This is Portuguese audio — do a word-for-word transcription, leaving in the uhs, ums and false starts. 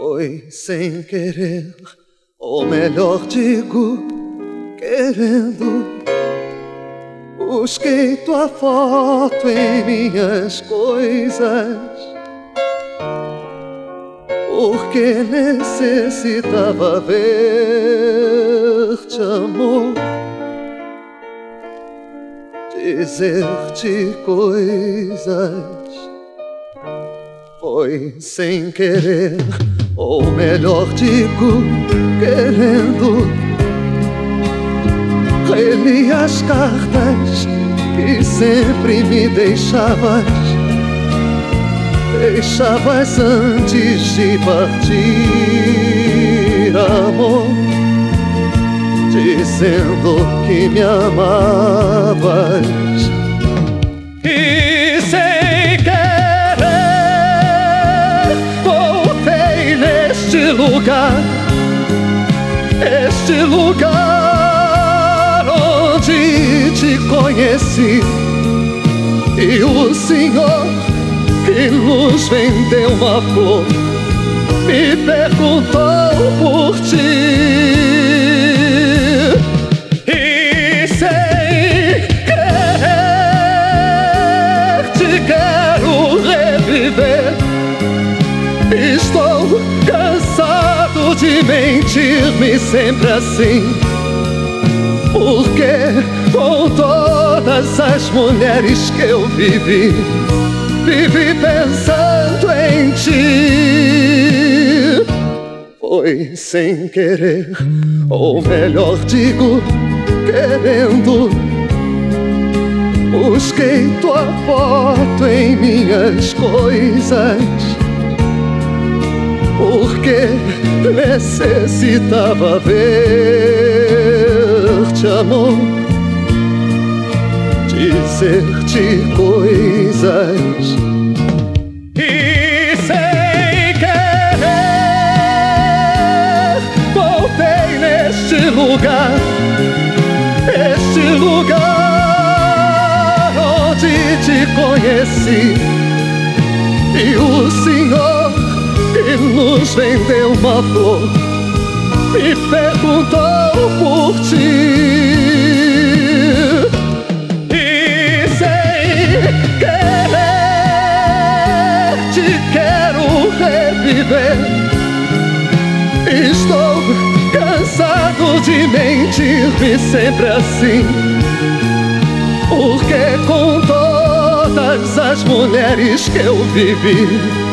Foi sem querer, ou melhor digo, querendo. Busquei tua foto em minhas coisas, porque necessitava ver-te, amor, dizer-te coisas. Foi sem querer, ou melhor digo, querendo. Reli as cartas que sempre me deixavas, deixavas antes de partir, amor, dizendo que me amavas. E sem querer voltei neste lugar, este lugar onde te conheci, e o Senhor que nos vendeu uma flor me perguntou por ti. E sem querer te quero reviver. Estou cansado de mentir-me sempre assim, porque com todas as mulheres que eu vivi, vivi pensando em ti. Foi sem querer, ou melhor digo, querendo. Busquei tua foto em minhas coisas, porque necessitava ver-te, amor, dizer-te coisas. E sem querer voltei neste lugar, este lugar onde te conheci, e o Senhor que nos vendeu uma flor me perguntou por ti. E sem querer te quero reviver. Estou cansado de mentir-me sempre assim, porque com todas as mulheres que eu vivi,